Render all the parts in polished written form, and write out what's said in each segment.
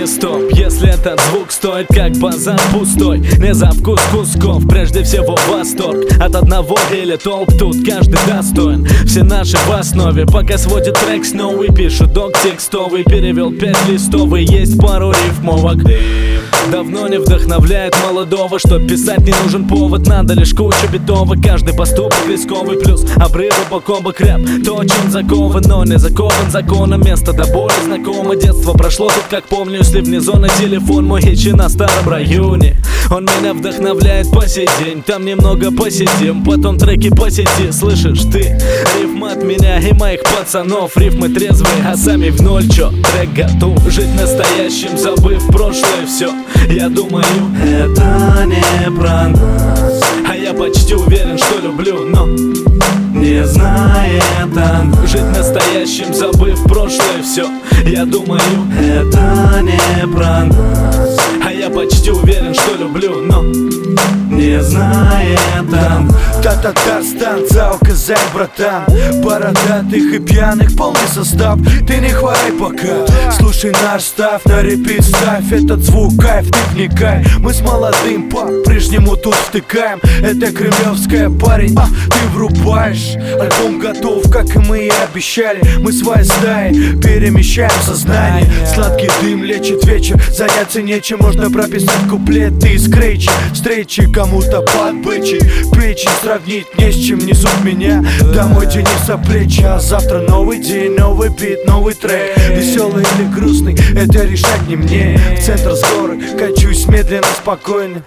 не стоп, если этот звук стоит как базар пустой. Не за вкус кусков, прежде всего восторг от одного или толп, тут каждый достоин. Все наши в основе, пока сводит трек с новый, пишут док текстовый, перевел 5 листовый, есть пару рифмовок. Давно не вдохновляет молодого, чтоб писать не нужен повод, надо лишь куча битовок. Каждый поступок рисковый, плюс обрывы боком бок рэп. То, чем закован, но не закован законом. Место до боли знакомо, детство прошло тут, как помню. Если внизу на телефон мой хичи на старом районе, он меня вдохновляет по сей день. Там немного посидим, потом треки по сети. Слышишь ты, рифм от меня и моих пацанов. Рифмы трезвые, а сами в ноль. Чё, трек готов, жить настоящим, забыв прошлое все. Я думаю, это не про нас, а я почти уверен, что люблю, но не знает он. Жить настоящим, забыв прошлое все. Я думаю, это не про нас, а я почти уверен, что люблю, но не знает он. Та-та-та-стан, за указать, братан. Бородатых и пьяных полный состав. Ты не хворай пока, слушай наш став. На репит ставь этот звук, кайф, ты вникай. Мы с молодым по-прежнему тут втыкаем. Это кремлевская, парень, ты врубаешь. Альбом готов, как и мы и обещали. Мы своей стаей перемещаем сознание. Сладкий дым лечит вечер, заняться нечем. Можно прописать куплеты из крейчи. Встречи кому-то подбычить, печень сравнить не с чем, несут меня домой Дениса плечи. А завтра новый день, новый бит, новый трек. Веселый или грустный, это решать не мне. В центр с горы качусь медленно, спокойно,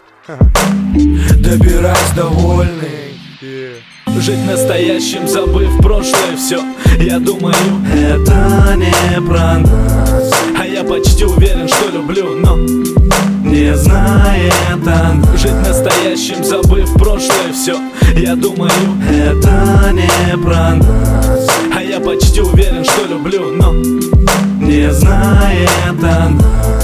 добираюсь довольный. Жить настоящим, забыв прошлое все. Я думаю, это не про нас, а я почти уверен, что люблю, но не знает он. Жить настоящим, забыв прошлое все. Я думаю, это не про нас, а я почти уверен, что люблю, но не знает он.